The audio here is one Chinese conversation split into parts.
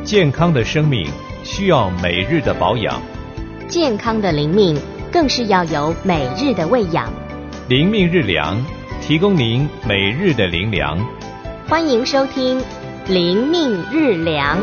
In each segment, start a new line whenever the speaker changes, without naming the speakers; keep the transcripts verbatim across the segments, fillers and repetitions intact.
健康的生命需要每日的保养，
健康的灵命更是要有每日的喂养。
灵命日粮，提供您每日的灵粮。
欢迎收听灵命日粮。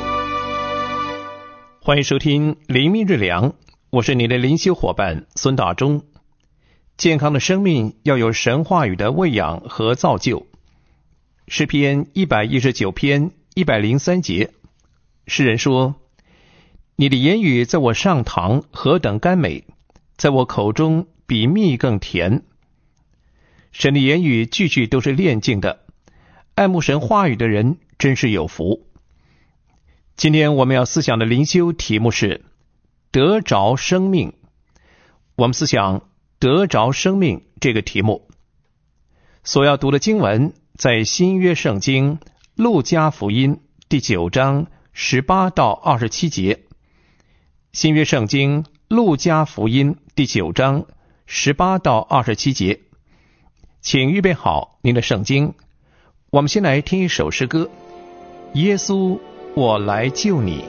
欢迎收听灵命日粮，我是你的灵修伙伴孙大中。健康的生命要有神话语的喂养和造就。诗篇一百一十九篇一百零三节，诗人说：你的言语在我上膛何等甘美，在我口中比蜜更甜。神的言语句句都是炼净的，爱慕神话语的人真是有福。今天我们要思想的灵修题目是得着生命。我们思想得着生命这个题目，所要读的经文在新约圣经路加福音第九章十八到二十七节。新约圣经路加福音第九章十八到二十七节。请预备好您的圣经，我们先来听一首诗歌，耶稣，我来救你。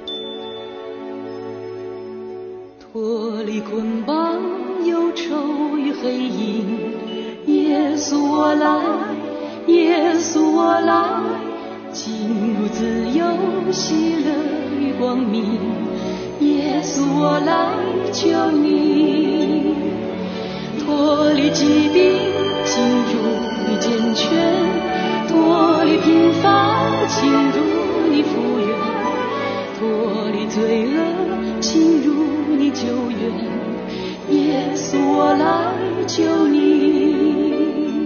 脱离捆绑忧愁与黑影，耶稣我来，耶稣我来，进入自由喜乐与光明，耶稣我来救你。脱离疾病进入你健全，脱离贫乏进入你福源，脱离罪恶进入你救援，耶稣我来救你。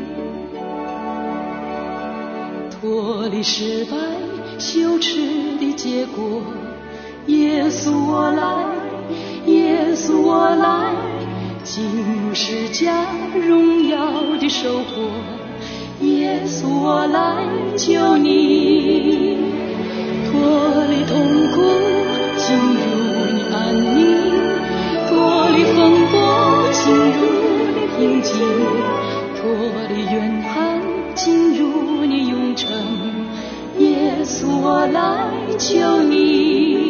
脱离失败羞耻的结果，耶稣我来，耶稣我来，进入释迦荣耀的收获，耶稣我来救你。脱离痛苦进入你安宁，脱离风波进入你平静，脱离怨恨进入你永生，耶稣我来救你。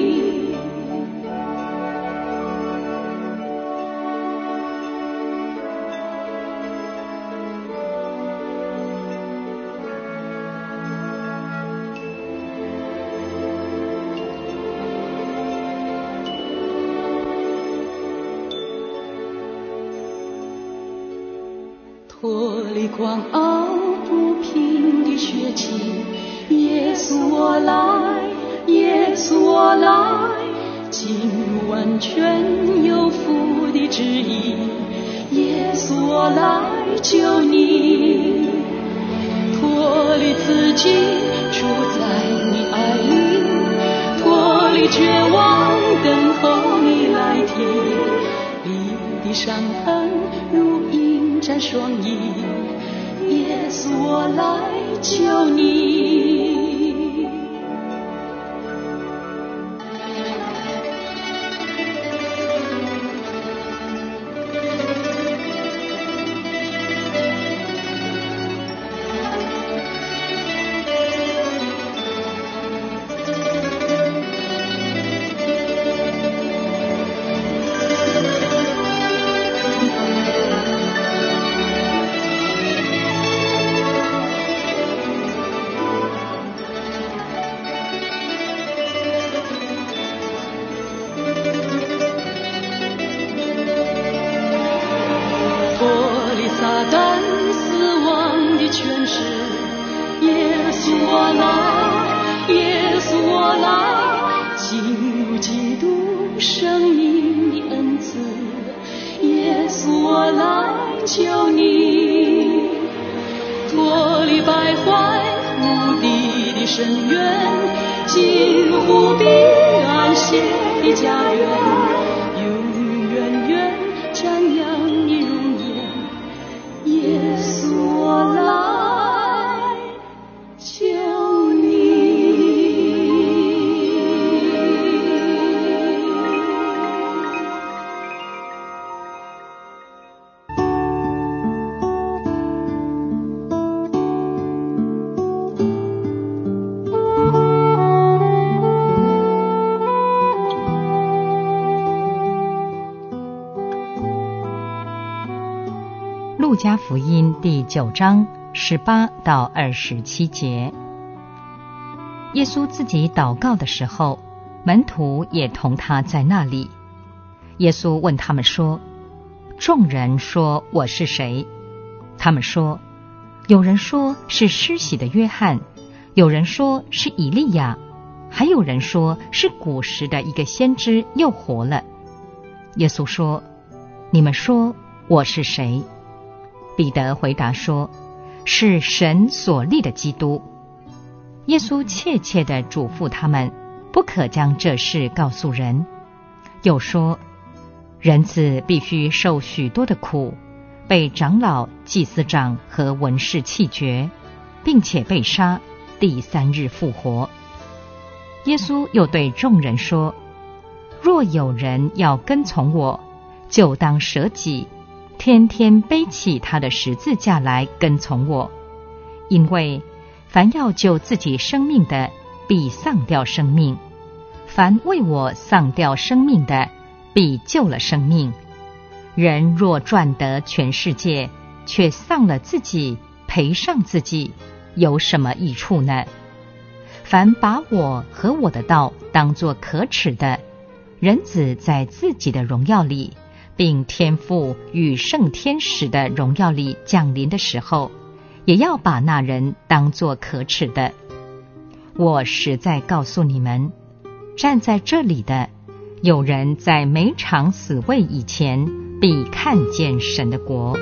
脱离狂傲不平的血气，耶稣我来，耶稣我来，进入完全有福的旨意，耶稣我来救你。脱离自己住在你爱里，脱离绝望等候你来提，你的伤痕如鹰展双翼，耶稣我来救你。
路加福音第九章十八到二十七节。耶稣自己祷告的时候，门徒也同他在那里。耶稣问他们说：众人说我是谁？他们说，有人说是施洗的约翰，有人说是以利亚，还有人说是古时的一个先知又活了。耶稣说：你们说我是谁？彼得回答说：是神所立的基督。耶稣切切地嘱咐他们，不可将这事告诉人，又说：人子必须受许多的苦，被长老、祭司长和文士弃绝，并且被杀，第三日复活。耶稣又对众人说：若有人要跟从我，就当舍己，天天背起他的十字架来跟从我。因为凡要救自己生命的，必丧掉生命；凡为我丧掉生命的，必救了生命。人若赚得全世界，却丧了自己，赔上自己，有什么益处呢？凡把我和我的道当作可耻的，人子在自己的荣耀里，并天父与圣天使的荣耀里降临的时候，也要把那人当作可耻的。我实在告诉你们，站在这里的，有人在每场死位以前，必看见神的国。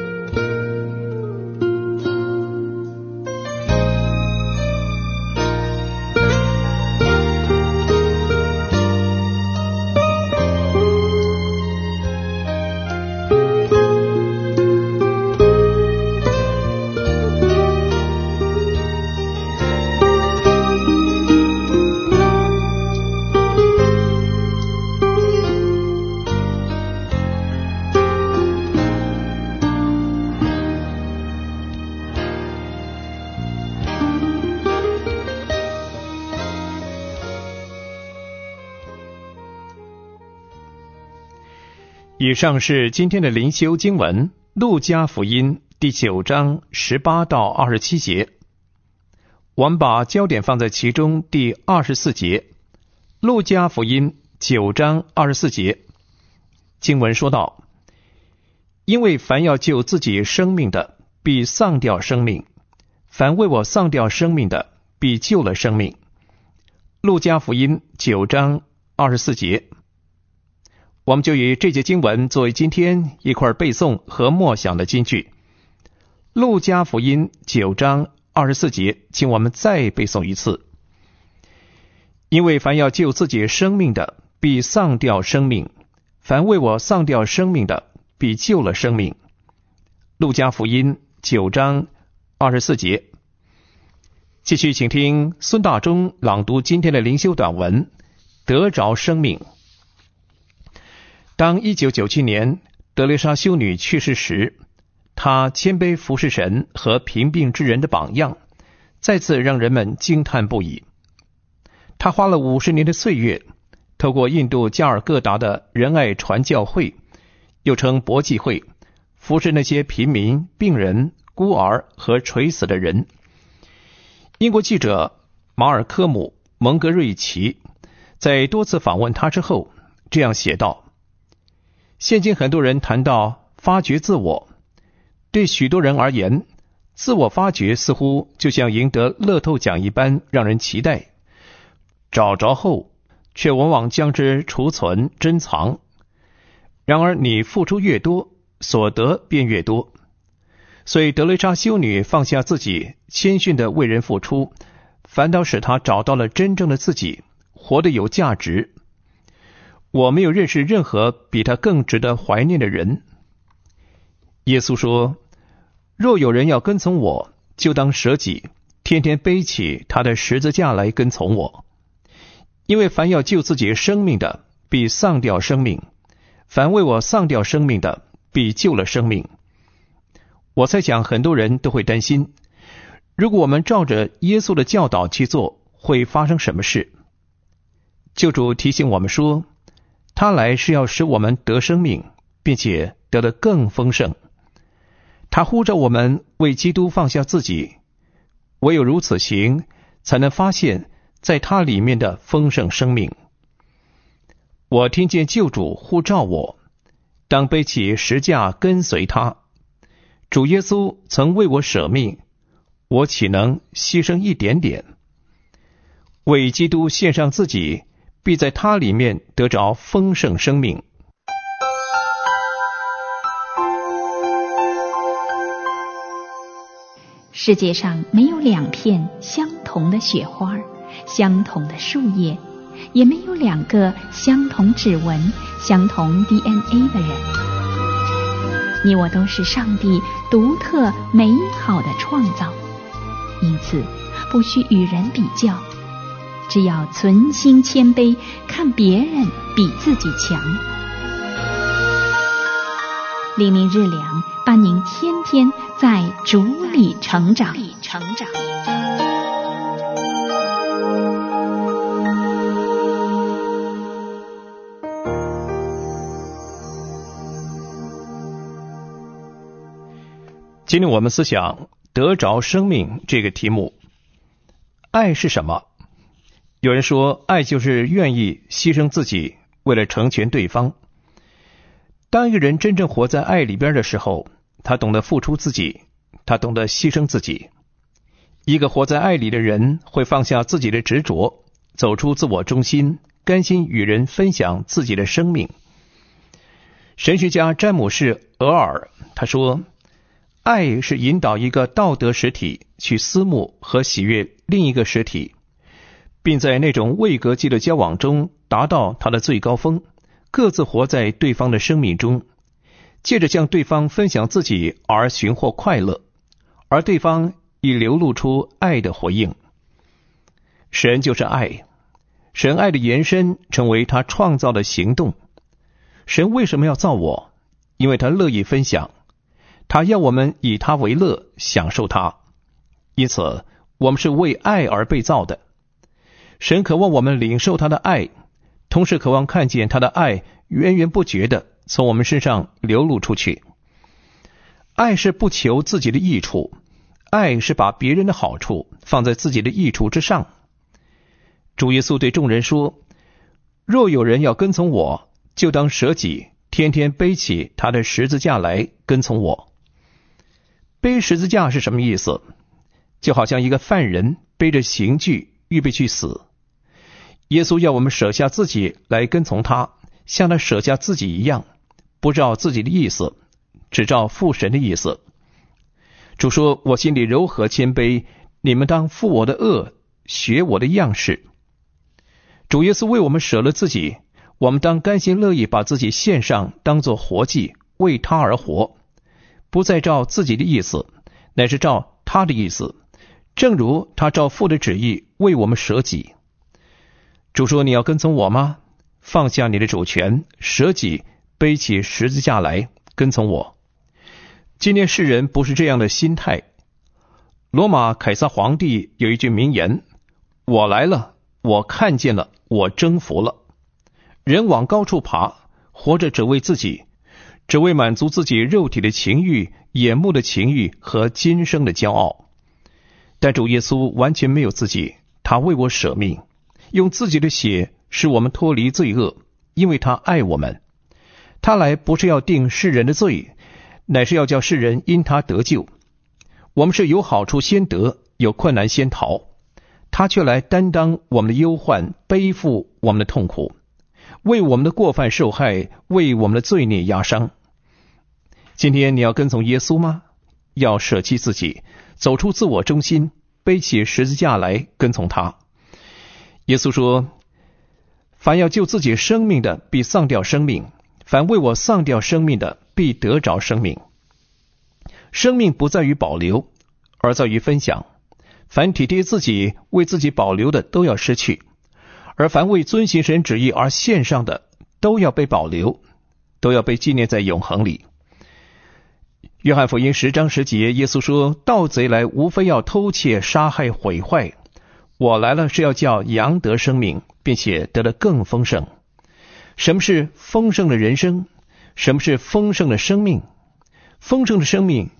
以上是今天的灵修经文，路加福音第九章十八到二十七节。我们把焦点放在其中第二十四节。路加福音九章二十四节，经文说道：因为凡要救自己生命的，必丧掉生命；凡为我丧掉生命的，必救了生命。路加福音九章二十四节。我们就以这节经文作为今天一块背诵和默想的金句。路加福音九章二十四节，请我们再背诵一次。因为凡要救自己生命的，必丧掉生命；凡为我丧掉生命的，必救了生命。路加福音九章二十四节。继续请听孙大中朗读今天的灵修短文，得着生命。当一九九七年德蕾莎修女去世时，她谦卑服侍神和贫病之人的榜样，再次让人们惊叹不已。她花了五十年的岁月，透过印度加尔各答的仁爱传教会，又称博济会，服侍那些贫民、病人、孤儿和垂死的人。英国记者马尔科姆·蒙格瑞奇在多次访问他之后，这样写道：现今很多人谈到发掘自我，对许多人而言，自我发掘似乎就像赢得乐透奖一般让人期待，找着后却往往将之储存珍藏。然而你付出越多，所得便越多。所以德蕾莎修女放下自己，谦逊地为人付出，反倒使她找到了真正的自己，活得有价值。我没有认识任何比他更值得怀念的人。耶稣说：若有人要跟从我，就当舍己，天天背起他的十字架来跟从我。因为凡要救自己生命的，必丧掉生命；凡为我丧掉生命的，必救了生命。我猜想很多人都会担心，如果我们照着耶稣的教导去做，会发生什么事？救主提醒我们说，他来是要使我们得生命，并且得得更丰盛。 他呼召我们为基督放下自己，唯有如此行，才能发现在他里面的丰盛生命。我听见救主呼召我，当背起十架跟随他。主耶稣曾为我舍命，我岂能牺牲一点点？为基督献上自己，必在他里面得着丰盛生命。
世界上没有两片相同的雪花，相同的树叶，也没有两个相同指纹、相同 D N A 的人。你我都是上帝独特美好的创造，因此不需与人比较，只要存心谦卑，看别人比自己强。黎明日良，伴您天天在主里成长。
今天我们思想得着生命这个题目。爱是什么？有人说，爱就是愿意牺牲自己，为了成全对方。当一个人真正活在爱里边的时候，他懂得付出自己，他懂得牺牲自己。一个活在爱里的人会放下自己的执着，走出自我中心，甘心与人分享自己的生命。神学家詹姆士·俄尔他说，爱是引导一个道德实体去思慕和喜悦另一个实体，并在那种未隔际的交往中达到它的最高峰，各自活在对方的生命中，借着向对方分享自己而寻获快乐，而对方已流露出爱的回应。神就是爱，神爱的延伸成为他创造的行动。神为什么要造我？因为他乐意分享，他要我们以他为乐，享受他。因此我们是为爱而被造的。神渴望我们领受他的爱，同时渴望看见他的爱源源不绝地从我们身上流露出去。爱是不求自己的益处，爱是把别人的好处放在自己的益处之上。主耶稣对众人说，若有人要跟从我，就当舍己，天天背起他的十字架来跟从我。背十字架是什么意思？就好像一个犯人背着刑具预备去死。耶稣要我们舍下自己来跟从他，像他舍下自己一样，不照自己的意思，只照父神的意思。主说，我心里柔和谦卑，你们当负我的恶，学我的样式。主耶稣为我们舍了自己，我们当甘心乐意把自己献上，当作活祭，为他而活，不再照自己的意思，乃是照他的意思，正如他照父的旨意为我们舍己。主说，你要跟从我吗？放下你的主权，舍己，背起十字架来跟从我。今天世人不是这样的心态。罗马凯撒皇帝有一句名言，我来了，我看见了，我征服了。人往高处爬，活着只为自己，只为满足自己肉体的情欲、眼目的情欲和今生的骄傲。但主耶稣完全没有自己，他为我舍命，用自己的血使我们脱离罪恶，因为他爱我们。他来不是要定世人的罪，乃是要叫世人因他得救。我们是有好处先得，有困难先逃，他却来担当我们的忧患，背负我们的痛苦，为我们的过犯受害，为我们的罪孽压伤。今天你要跟从耶稣吗？要舍弃自己，走出自我中心，背起十字架来跟从他。耶稣说，凡要救自己生命的，必丧掉生命；凡为我丧掉生命的，必得着生命。生命不在于保留，而在于分享。凡体贴自己，为自己保留的，都要失去；而凡为遵行神旨意而献上的，都要被保留，都要被纪念在永恒里。约翰福音十章十节，耶稣说，盗贼来无非要偷窃、杀害、毁坏，我来了是要叫羊得生命，并且得得更丰盛。什么是丰盛的人生？什么是丰盛的生命？丰盛的生命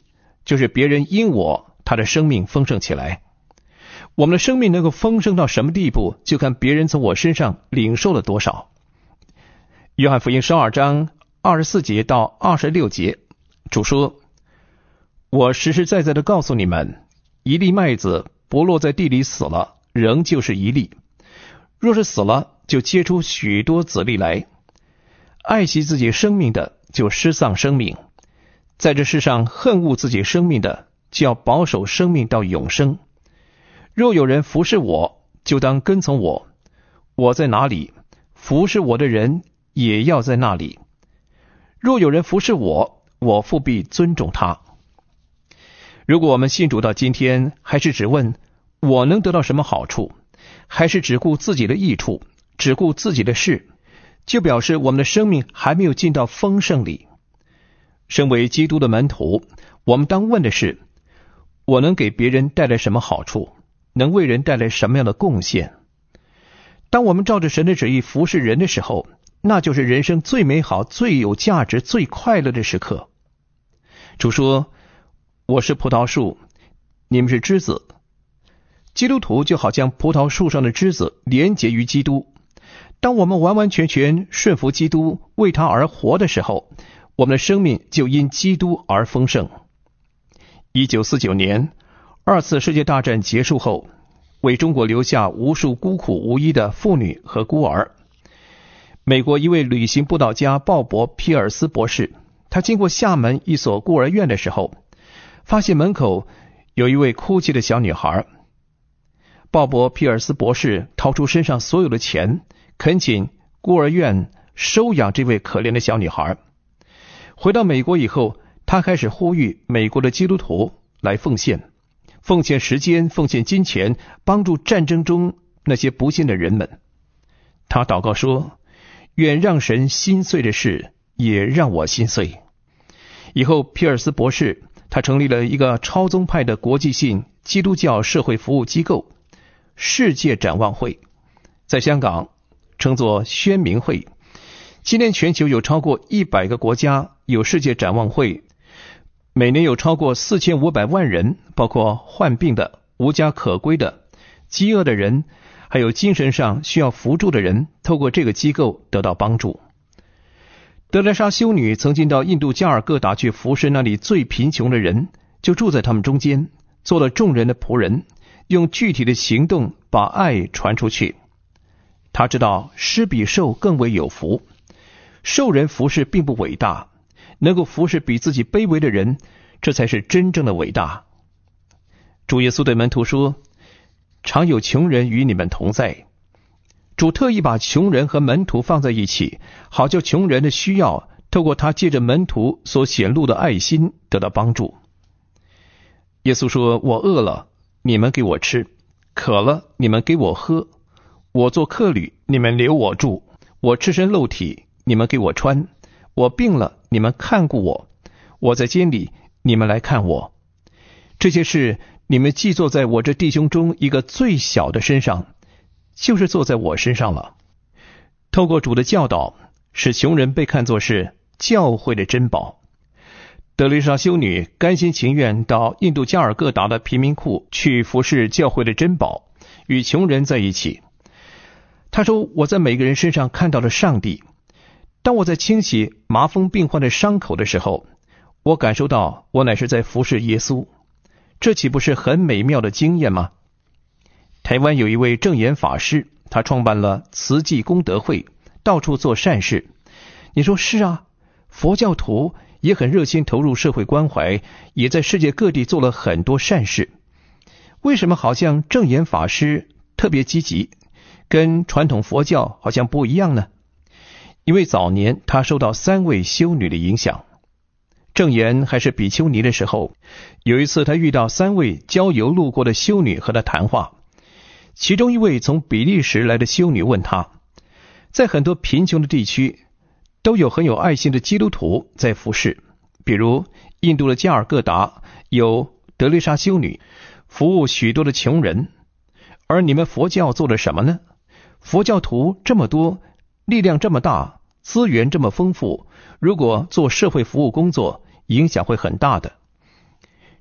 就是别人因我他的生命丰盛起来。我们的生命能够丰盛到什么地步，就看别人从我身上领受了多少。约翰福音十二章二十四节到二十六节，主说：我实实在在的告诉你们，一粒麦子不落在地里死了，仍旧是一粒；若是死了，就结出许多子粒来。爱惜自己生命的，就失丧生命；在这世上恨恶自己生命的，就要保守生命到永生。若有人服侍我，就当跟从我；我在哪里，服侍我的人也要在那里。若有人服侍我，我父必尊重他。如果我们信主到今天，还是只问我能得到什么好处，还是只顾自己的益处，只顾自己的事，就表示我们的生命还没有进到丰盛里。身为基督的门徒，我们当问的是：我能给别人带来什么好处？能为人带来什么样的贡献？当我们照着神的旨意服侍人的时候，那就是人生最美好、最有价值、最快乐的时刻。主说：我是葡萄树，你们是枝子。基督徒就好像葡萄树上的枝子，连结于基督。当我们完完全全顺服基督，为他而活的时候，我们的生命就因基督而丰盛。一九四九年二次世界大战结束后，为中国留下无数孤苦无依的妇女和孤儿。美国一位旅行布道家鲍勃·皮尔斯博士，他经过厦门一所孤儿院的时候，发现门口有一位哭泣的小女孩。鲍勃·皮尔斯博士掏出身上所有的钱，恳请孤儿院收养这位可怜的小女孩。回到美国以后，他开始呼吁美国的基督徒来奉献，奉献时间，奉献金钱，帮助战争中那些不幸的人们。他祷告说：愿让神心碎的事也让我心碎。以后皮尔斯博士他成立了一个超宗派的国际性基督教社会服务机构世界展望会，在香港称作宣明会。今年全球有超过一百个国家有世界展望会，每年有超过四千五百万人，包括患病的、无家可归的、饥饿的人，还有精神上需要扶助的人，透过这个机构得到帮助。德蕾莎修女曾经到印度加尔各答去服侍那里最贫穷的人，就住在他们中间，做了众人的仆人，用具体的行动把爱传出去。他知道施比受更为有福，受人服侍并不伟大，能够服侍比自己卑微的人，这才是真正的伟大。主耶稣对门徒说：常有穷人与你们同在。主特意把穷人和门徒放在一起，好叫穷人的需要透过他借着门徒所显露的爱心得到帮助。耶稣说：我饿了，你们给我吃；渴了，你们给我喝；我做客旅，你们留我住；我赤身露体，你们给我穿；我病了，你们看顾我；我在监里，你们来看我。这些事你们既做在我这弟兄中一个最小的身上，就是做在我身上了。透过主的教导，使穷人被看作是教会的珍宝。德蕾莎修女甘心情愿到印度加尔各答的贫民窟去服侍教会的珍宝，与穷人在一起。她说：我在每个人身上看到了上帝。当我在清洗麻风病患的伤口的时候，我感受到我乃是在服侍耶稣。这岂不是很美妙的经验吗？台湾有一位证严法师，他创办了慈济功德会，到处做善事。你说是啊，佛教徒也很热心投入社会关怀，也在世界各地做了很多善事。为什么好像证严法师特别积极，跟传统佛教好像不一样呢？因为早年他受到三位修女的影响。证严还是比丘尼的时候，有一次他遇到三位郊游路过的修女和他谈话。其中一位从比利时来的修女问他，在很多贫穷的地区都有很有爱心的基督徒在服侍，比如印度的加尔各答有德蕾莎修女服务许多的穷人，而你们佛教做了什么呢？佛教徒这么多，力量这么大，资源这么丰富，如果做社会服务工作，影响会很大的。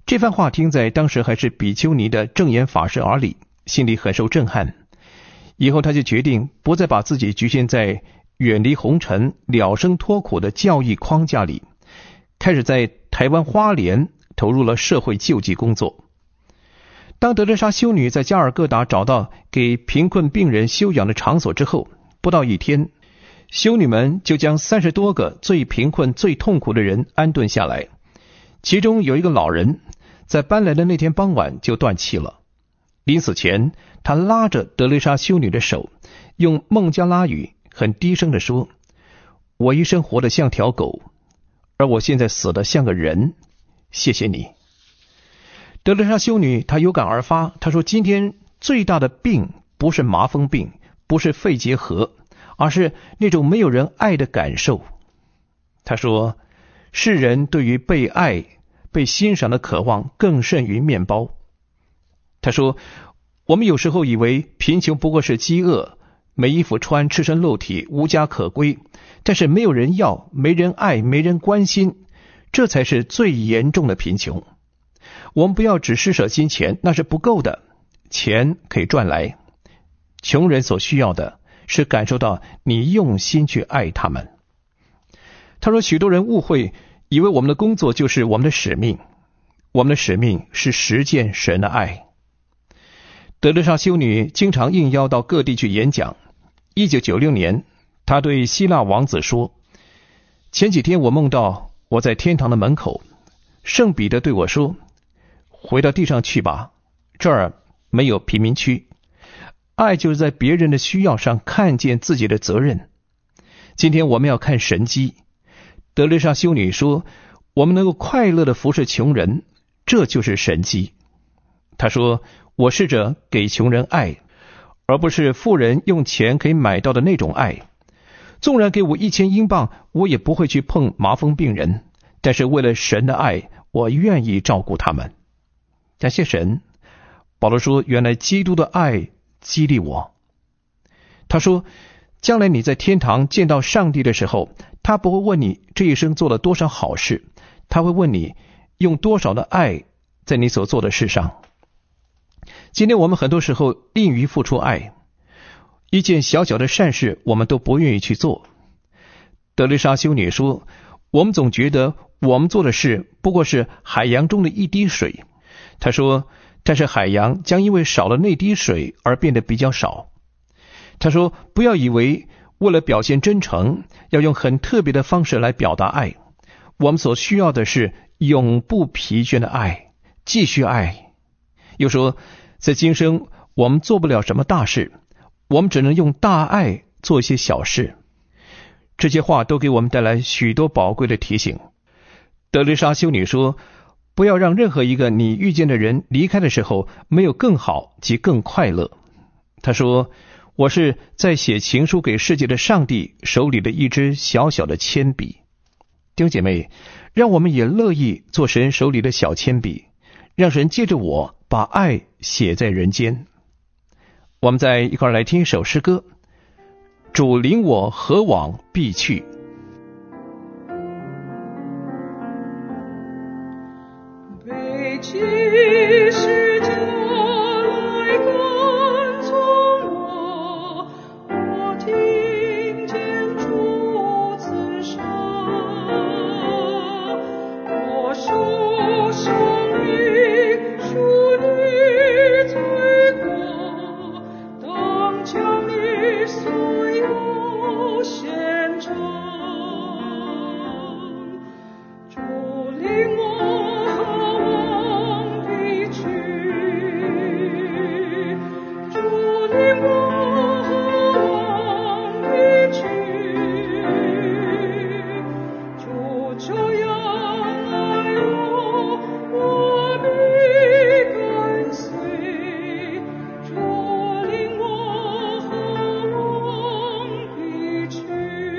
这番话听在当时还是比丘尼的正言法师耳里，心里很受震撼。以后他就决定不再把自己局限在远离红尘、了生脱苦的教义框架里，开始在台湾花莲投入了社会救济工作。当德蕾莎修女在加尔各答找到给贫困病人休养的场所之后，不到一天，修女们就将三十多个最贫困、最痛苦的人安顿下来。其中有一个老人，在搬来的那天傍晚就断气了。临死前，他拉着德蕾莎修女的手，用孟加拉语很低声地说：我一生活得像条狗，而我现在死得像个人，谢谢你。德蕾莎修女她有感而发，她说今天最大的病不是麻风病，不是肺结核，而是那种没有人爱的感受。她说世人对于被爱、被欣赏的渴望更甚于面包。她说我们有时候以为贫穷不过是饥饿，没衣服穿，赤身露体，无家可归，但是没有人要，没人爱，没人关心，这才是最严重的贫穷。我们不要只施舍金钱，那是不够的，钱可以赚来。穷人所需要的是感受到你用心去爱他们。他说许多人误会，以为我们的工作就是我们的使命，我们的使命是实践神的爱。德蕾莎修女经常应邀到各地去演讲。一九九六年，她对希腊王子说，前几天我梦到我在天堂的门口，圣彼得对我说，回到地上去吧，这儿没有贫民区。爱就是在别人的需要上看见自己的责任。今天我们要看神迹。德蕾莎修女说，我们能够快乐地服侍穷人，这就是神迹。她说，我试着给穷人爱，而不是富人用钱可以买到的那种爱。纵然给我一千英镑，我也不会去碰麻风病人，但是为了神的爱，我愿意照顾他们。感谢神。保罗说，原来基督的爱激励我。他说，将来你在天堂见到上帝的时候，他不会问你这一生做了多少好事，他会问你用多少的爱在你所做的事上。今天我们很多时候吝于付出爱，一件小小的善事我们都不愿意去做。德蕾莎修女说，我们总觉得我们做的事不过是海洋中的一滴水。她说，但是海洋将因为少了那滴水而变得比较少。她说，不要以为为了表现真诚，要用很特别的方式来表达爱。我们所需要的是永不疲倦的爱，继续爱。又说，在今生我们做不了什么大事，我们只能用大爱做一些小事。这些话都给我们带来许多宝贵的提醒。德蕾莎修女说，不要让任何一个你遇见的人离开的时候没有更好及更快乐。她说，我是在写情书给世界的上帝手里的一支小小的铅笔。弟兄姐妹，让我们也乐意做神手里的小铅笔，让神借着我把爱写在人间。我们再一块来听一首诗歌，主领我何往必去。
北极是家来跟从我，我听见主此声，我受生命属你罪过，当将你所有献成，主领我去。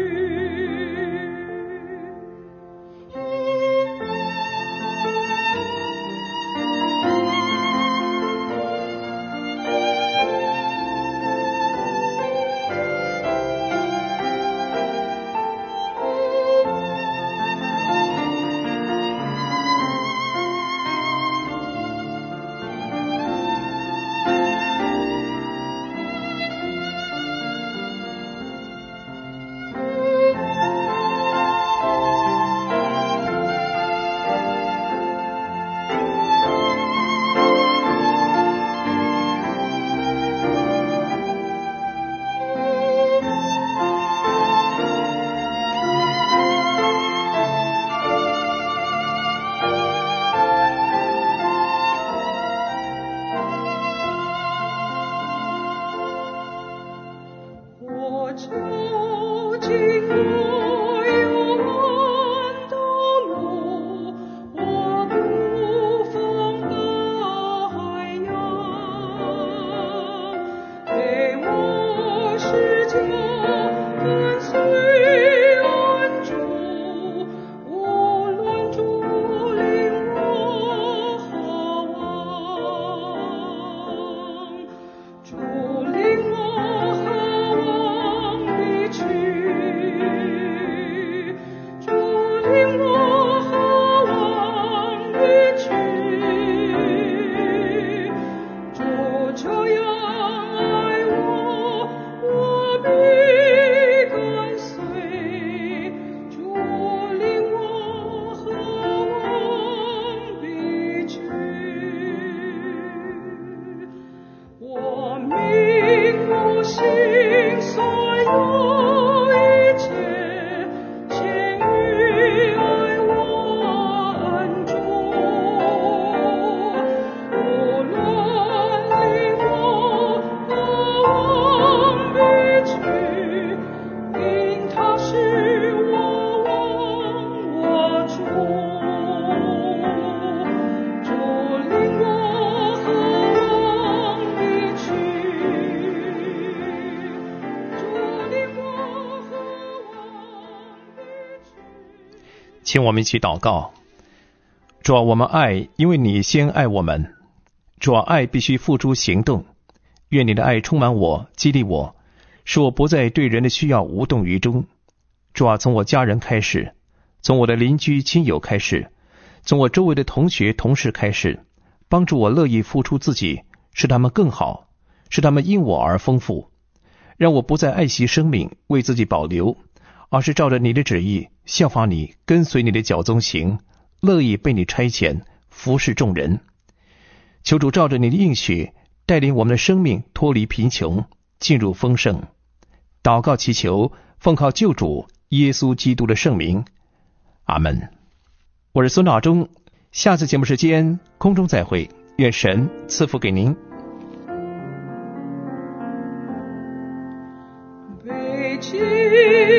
请我们一起祷告。主啊，我们爱，因为你先爱我们。主啊，爱必须付诸行动。愿你的爱充满我，激励我，使我不再对人的需要无动于衷。主啊，从我家人开始，从我的邻居亲友开始，从我周围的同学同事开始，帮助我乐意付出自己，使他们更好，使他们因我而丰富。让我不再爱惜生命，为自己保留，而是照着你的旨意，效法你，跟随你的脚踪行，乐意被你差遣，服侍众人。求主照着你的应许，带领我们的生命脱离贫穷，进入丰盛。祷告祈求，奉靠救主耶稣基督的圣名，阿们。我是孙大中，下次节目时间空中再会，愿神赐福给您。
北京